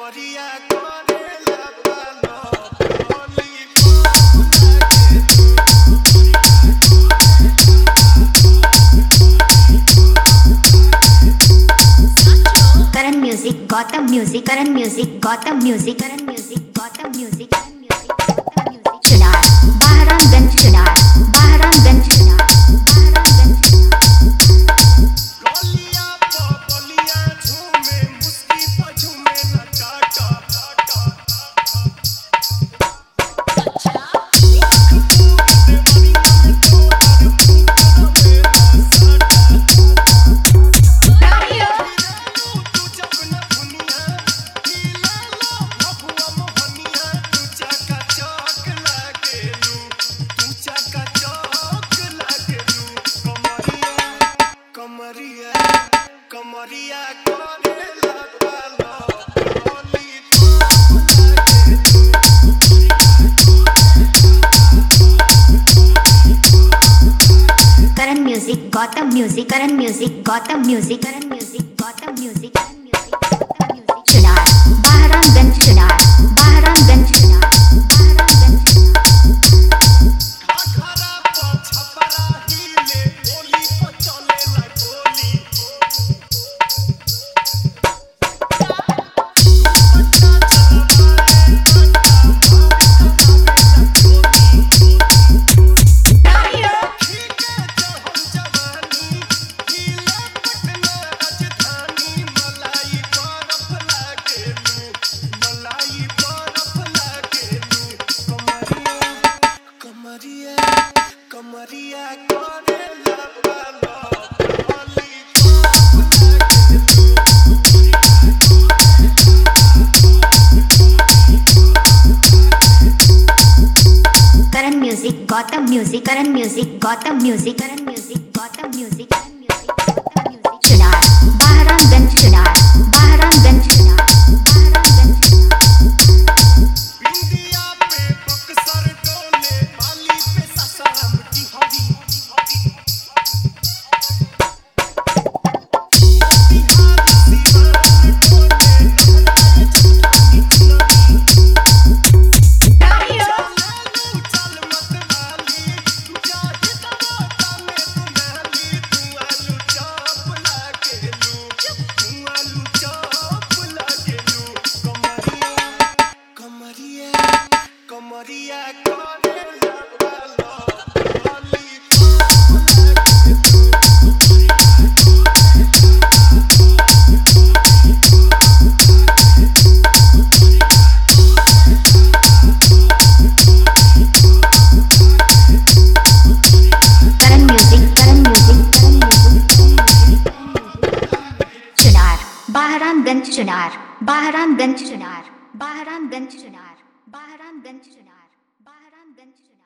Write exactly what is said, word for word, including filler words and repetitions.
कमरिया करेला बालो Holi Karan Music, Gotham Music, Karan Music, Gotham Music, Karan Music, Gotham Music, Karan Music, Gotham Music. Chunar, Bahramganj, Chunar, Bahramganj, Chunar, Bahramganj, Chunar. गलिया पो गलिया झूमे मुस्की पे झूमे ना टाटा टाटा अच्छा देवानी में तो हर फूल में साटा Dario, तू जब न दुनिया नीला लो भगवा मोहनिया तू चाका चौक लागेलू तू चाका चौक लागेलू कमरिया कमरिया कमरिया करेला बालो Holi Karan Music, Gotham Music, Karan Music, Gotham Music, Karan Music, Gotham Music, Karan Music, Gotham Music. Chunar, Bahramganj, Chunar, Bahramganj, Chunar, Bahramganj, Chunar. घाघरा पो छपरा हिले होली पो चलेला गोली दुपट्टा चलवाए पट्टा Dario, ठीके चढ़ल जवानी हिले पटना राजधानी मलाई बरफ लागेलू मलाई बरफ लागेलू कमरिया कमरिया कमरिया करेला बालो Holi Karan Music, Gotham Music, Karan Music, Gotham Music, Karan Music, Gotham Music, Karan Music, Gotham Music. Chunar, Bahramganj, Chunar, Bahramganj, Chunar, Bahramganj, Chunar. India पे बक्सर डोले बाली पे सासाराम की हरी बिहार सीवान डोले लहराए चुटानी चुनरी Dario, चलू चल मत वाली जाहि दरोता में तुम्हारी तू आलू चौप लागेलू तू आलू चौप लागेलू कमरिया कमरिया कमरिया करेला बालो Holi Karan Music, Karan Music, Karan Music, Karan Music, Karan Music. Chunar, Bahramganj, Chunar, Bahramganj, Chunar, Bahramganj, Chunar, Bahramganj, Chunar, Bahramganj, Chunar.